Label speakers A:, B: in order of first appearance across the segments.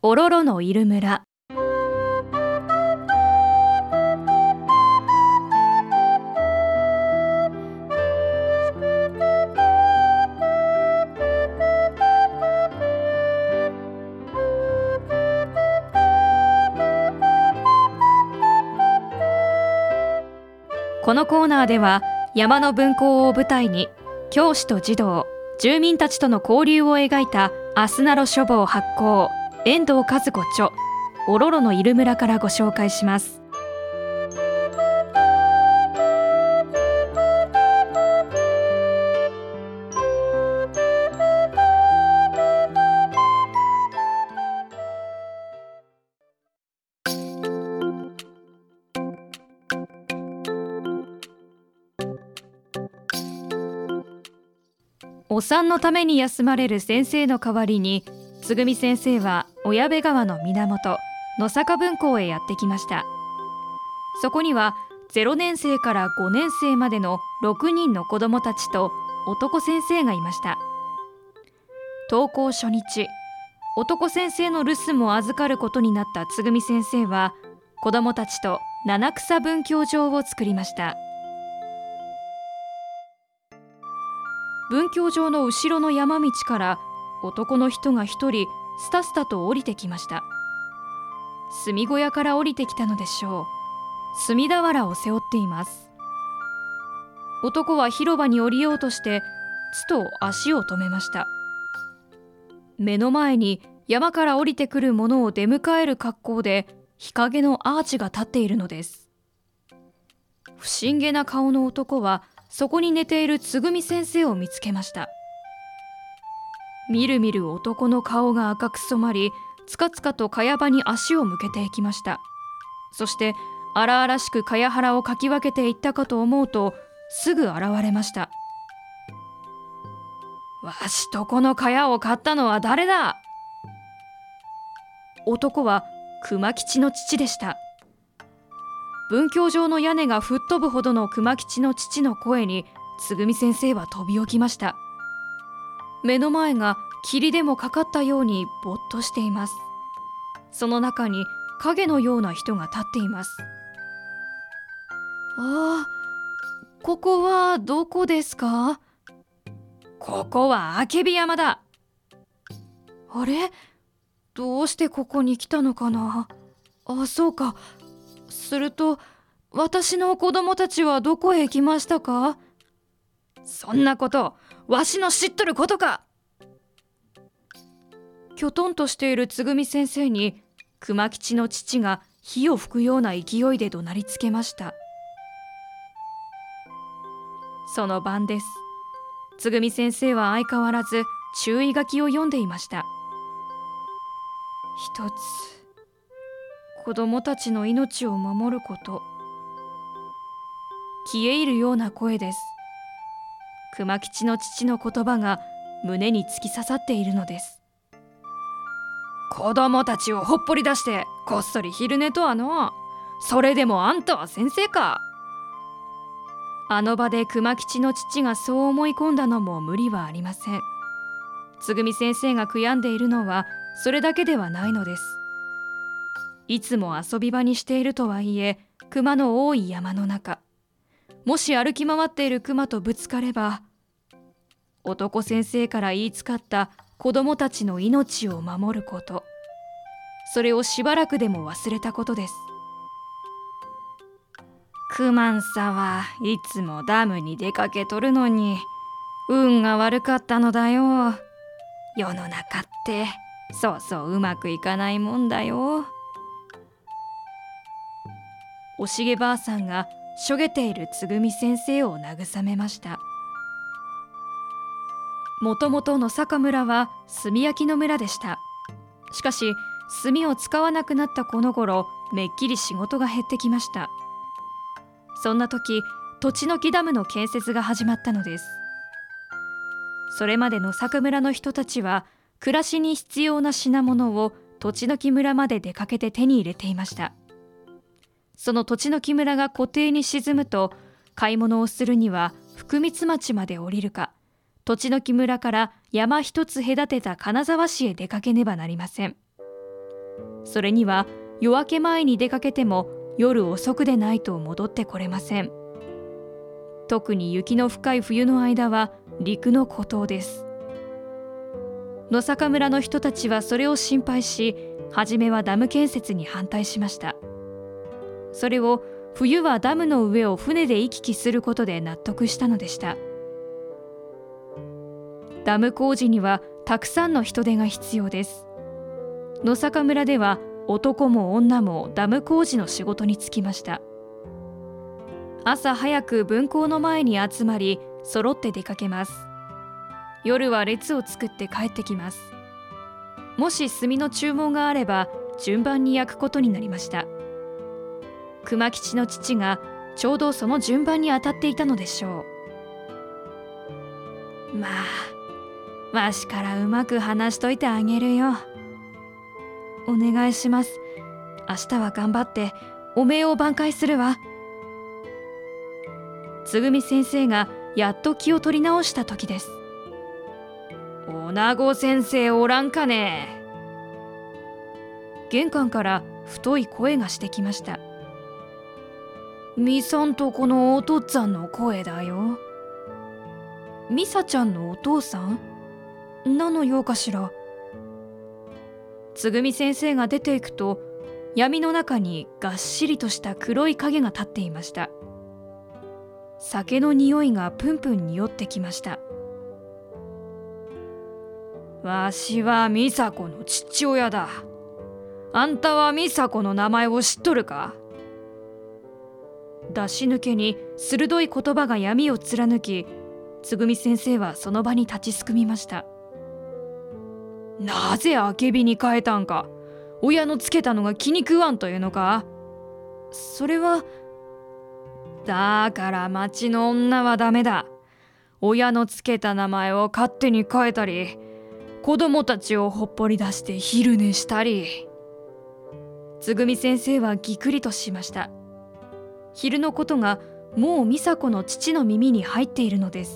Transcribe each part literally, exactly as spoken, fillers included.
A: おろろのいる村。このコーナーでは山の分校を舞台に教師と児童、住民たちとの交流を描いたアスナロ書房発行遠藤和子著おろろのいる村からご紹介します。お産のために休まれる先生の代わりに、つぐみ先生は小矢部川の源野坂分校へやってきました。そこにはゼロねん生からごねん生までのろくにんの子どもたちと男先生がいました。登校初日、男先生の留守も預かることになったつぐみ先生は子どもたちと七草分教場を作りました。分教場の後ろの山道から男の人が一人スタスタと降りてきました。炭小屋から降りてきたのでしょう。炭俵を背負っています。男は広場に降りようとしてつと足を止めました。目の前に山から降りてくる者を出迎える格好で日陰のアーチが立っているのです。不審げな顔の男はそこに寝ているつぐみ先生を見つけました。みるみる男の顔が赤く染まり、つかつかと茅場に足を向けていきました。そして荒々しく茅原をかき分けていったかと思うと、すぐ現れました。わしとこの茅を買ったのは誰だ？男は熊吉の父でした。分教場の屋根が吹っ飛ぶほどの熊吉の父の声につぐみ先生は飛び起きました。目の前が霧でもかかったようにぼっとしています。その中に影のような人が立っています。ああ、ここはどこですか？ここはあけび山だ。あれ？どうしてここに来たのかな？あ、そうか。すると私の子供たちはどこへ行きましたか？そんなことわしの知っとることか。きょとんとしているつぐみ先生に熊吉の父が火を吹くような勢いで怒鳴りつけました。その晩です。つぐみ先生は相変わらず注意書きを読んでいました。一つ、子供たちの命を守ること。消え入るような声です。熊吉の父の言葉が胸に突き刺さっているのです。子供たちをほっぽり出してこっそり昼寝とはの。それでもあんたは先生か。あの場で熊吉の父がそう思い込んだのも無理はありません。つぐみ先生が悔やんでいるのはそれだけではないのです。いつも遊び場にしているとはいえ、熊の多い山の中、もし歩き回っている熊とぶつかれば、男先生から言いつかった子供たちの命を守ること、それをしばらくでも忘れたことです。熊んさはいつもダムに出かけとるのに運が悪かったのだよ。世の中ってそうそううまくいかないもんだよ。おしげばあさんがしょげているつぐみ先生を慰めました。もともと野坂村は炭焼きの村でした。しかし炭を使わなくなったこの頃、めっきり仕事が減ってきました。そんな時、土地の木ダムの建設が始まったのです。それまで野坂村の人たちは暮らしに必要な品物を土地の木村まで出かけて手に入れていました。その土地の木村が湖底に沈むと、買い物をするには福光町まで降りるか、土地の木村から山一つ隔てた金沢市へ出かけねばなりません。 それには夜明け前に出かけても夜遅くでないと戻ってこれません。特に雪の深い冬の間は陸の孤島です。野坂村の人たちはそれを心配し、初めはダム建設に反対しました。それを冬はダムの上を船で行き来することで納得したのでした。ダム工事にはたくさんの人手が必要です。野坂村では男も女もダム工事の仕事に就きました。朝早く分校の前に集まり、揃って出かけます。夜は列を作って帰ってきます。もし炭の注文があれば順番に焼くことになりました。熊吉の父がちょうどその順番に当たっていたのでしょう。まあ、わしからうまく話しといてあげるよ。お願いします。明日は頑張っておめえを挽回するわ。つぐみ先生がやっと気を取り直した時です。おなご先生おらんかね。玄関から太い声がしてきました。みさんとこのお父っつぁんの声だよ。みさちゃんのお父さん？なのようかしら。つぐみ先生が出ていくと、闇の中にがっしりとした黒い影が立っていました。酒の匂いがプンプン匂ってきました。わしは美佐子の父親だ。あんたは美佐子の名前を知っとるか？出し抜けに鋭い言葉が闇を貫き、つぐみ先生はその場に立ちすくみました。なぜあけびに変えたんか。親のつけたのが気に食わんというのか。それはだから町の女はダメだ。親のつけた名前を勝手に変えたり、子供たちをほっぽり出して昼寝したり。つぐみ先生はぎくりとしました。昼のことがもう美佐子の父の耳に入っているのです。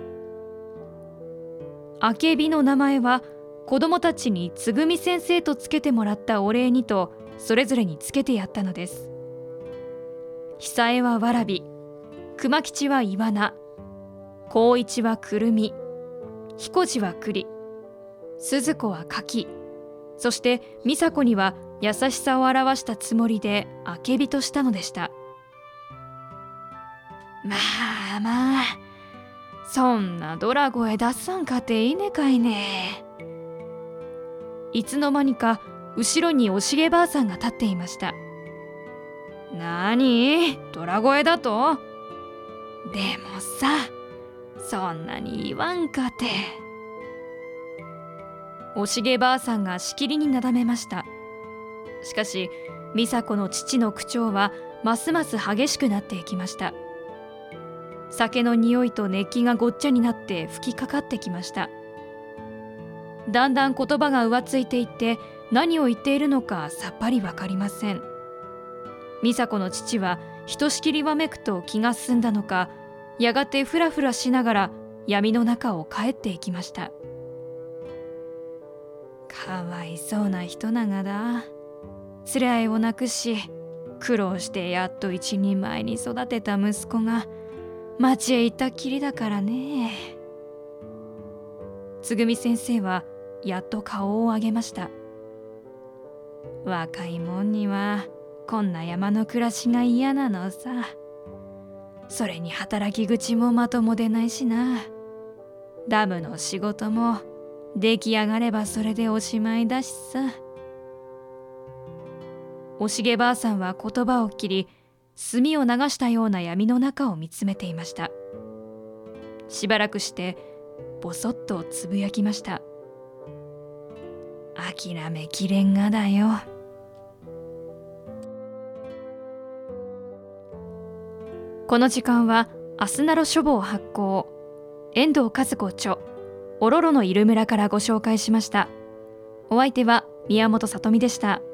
A: あけびの名前は子供たちにつぐみ先生とつけてもらったお礼にと、それぞれにつけてやったのです。久江はわらび、熊吉はイワナ、光一はくるみ、彦次は栗、鈴子は柿、そして美佐子には優しさを表したつもりであけびとしたのでした。まあまあ、そんなドラ声出さんかていいねかいね。いつの間にか後ろにおしげばあさんが立っていました。なに、ドラ声だと？でもさ、そんなに言わんかて。おしげばあさんがしきりになだめました。しかし美佐子の父の口調はますます激しくなっていきました。酒の匂いと熱気がごっちゃになって吹きかかってきました。だんだん言葉が浮ついていって、何を言っているのかさっぱりわかりません。美佐子の父はひとしきりわめくと気が済んだのか、やがてふらふらしながら闇の中を帰っていきました。かわいそうな人ながだ。連れ合いをなくし、苦労してやっと一人前に育てた息子が町へ行ったきりだからね。つぐみ先生はやっと顔を上げました。若いもんにはこんな山の暮らしが嫌なのさ。それに働き口もまともでないしな。ダムの仕事も出来上がればそれでおしまいだしさ。おしげばあさんは言葉を切り、墨を流したような闇の中を見つめていました。しばらくしてぼそっとつぶやきました。諦めきれんがだよ。この時間はアスナロ書房発行、遠藤和子著、おろろのいる村からご紹介しました。お相手は宮本さとみでした。